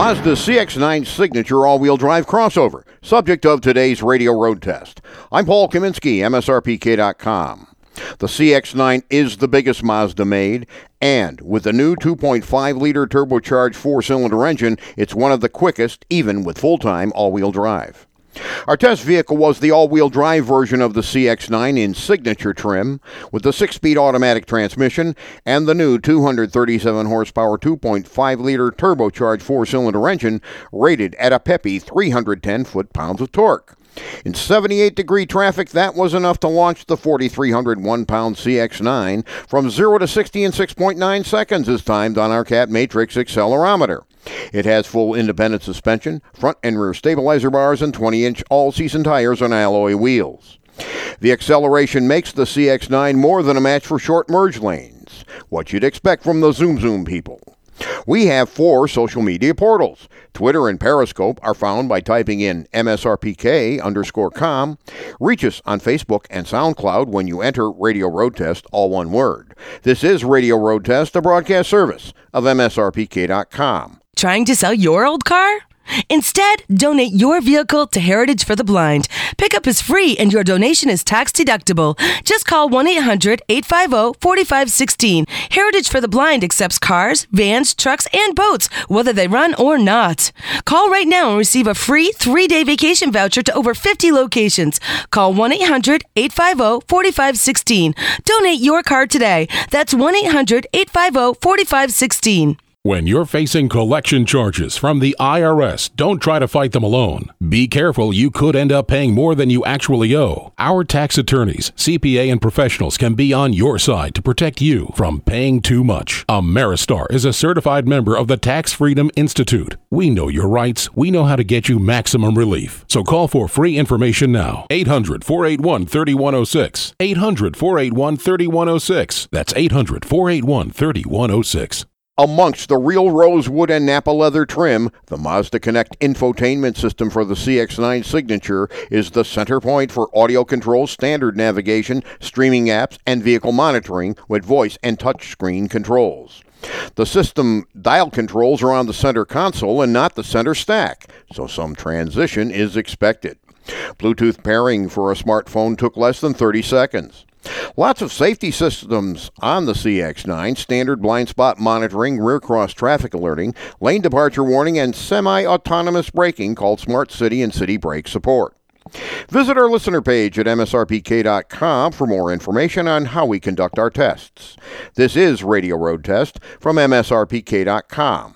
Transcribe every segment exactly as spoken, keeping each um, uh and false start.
Mazda C X nine Signature all-wheel drive crossover, subject of today's radio road test. I'm Paul Kaminsky, M S R P K dot com. The C X nine is the biggest Mazda made, and with the new two point five liter turbocharged four-cylinder engine, it's one of the quickest, even with full-time all-wheel drive. Our test vehicle was the all-wheel drive version of the C X nine in Signature trim, with the six-speed automatic transmission and the new two hundred thirty-seven horsepower two point five liter turbocharged four-cylinder engine rated at a peppy three hundred ten foot-pounds of torque. In seventy-eight degree traffic, that was enough to launch the four thousand three hundred one pound C X nine from zero to sixty in six point nine seconds as timed on our Cat Matrix accelerometer. It has full independent suspension, front and rear stabilizer bars, and twenty inch all-season tires on alloy wheels. The acceleration makes the C X nine more than a match for short merge lanes, what you'd expect from the Zoom Zoom people. We have four social media portals. Twitter and Periscope are found by typing in M S R P K underscore com. Reach us on Facebook and SoundCloud when you enter Radio Road Test, all one word. This is Radio Road Test, a broadcast service of M S R P K dot com. Trying to sell your old car? Instead, donate your vehicle to Heritage for the Blind. Pickup is free and your donation is tax deductible. Just call one eight hundred eight five zero four five one six. Heritage for the Blind accepts cars, vans, trucks, and boats, whether they run or not. Call right now and receive a free three-day vacation voucher to over fifty locations. Call one eight hundred eight five zero four five one six. Donate your car today. That's one eight hundred eight five zero four five one six. When you're facing collection charges from the I R S, don't try to fight them alone. Be careful, you could end up paying more than you actually owe. Our tax attorneys, C P A, and professionals can be on your side to protect you from paying too much. Ameristar is a certified member of the Tax Freedom Institute. We know your rights. We know how to get you maximum relief. So call for free information now. eight hundred four eight one three one zero six. eight hundred four eight one three one zero six. That's eight hundred four eight one three one zero six. Amongst the real rosewood and Napa leather trim, the Mazda Connect infotainment system for the C X nine Signature is the center point for audio control, standard navigation, streaming apps, and vehicle monitoring with voice and touchscreen controls. The system dial controls are on the center console and not the center stack, so some transition is expected. Bluetooth pairing for a smartphone took less than thirty seconds. Lots of safety systems on the C X nine, standard blind spot monitoring, rear cross traffic alerting, lane departure warning, and semi-autonomous braking called Smart City and City Brake support. Visit our listener page at M S R P K dot com for more information on how we conduct our tests. This is Radio Road Test from M S R P K dot com.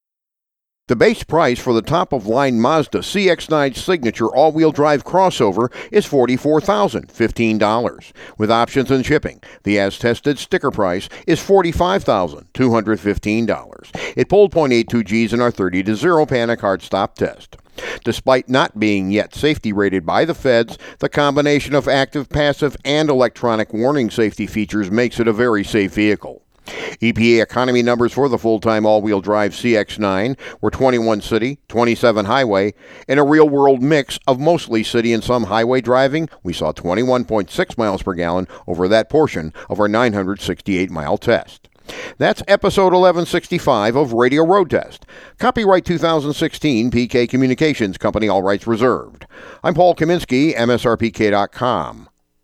The base price for the top-of-line Mazda C X nine Signature all-wheel drive crossover is forty-four thousand fifteen dollars. With options and shipping, the as-tested sticker price is forty-five thousand two hundred fifteen dollars. It pulled point eight two G's in our thirty to zero panic hard stop test. Despite not being yet safety rated by the feds, the combination of active, passive, and electronic warning safety features makes it a very safe vehicle. E P A economy numbers for the full-time all-wheel drive C X nine were twenty-one city, twenty-seven highway. In a real-world mix of mostly city and some highway driving, we saw twenty-one point six miles per gallon over that portion of our nine hundred sixty-eight mile test. That's episode eleven sixty-five of Radio Road Test. Copyright two thousand sixteen, P K Communications Company, all rights reserved. I'm Paul Kaminsky, M S R P K dot com.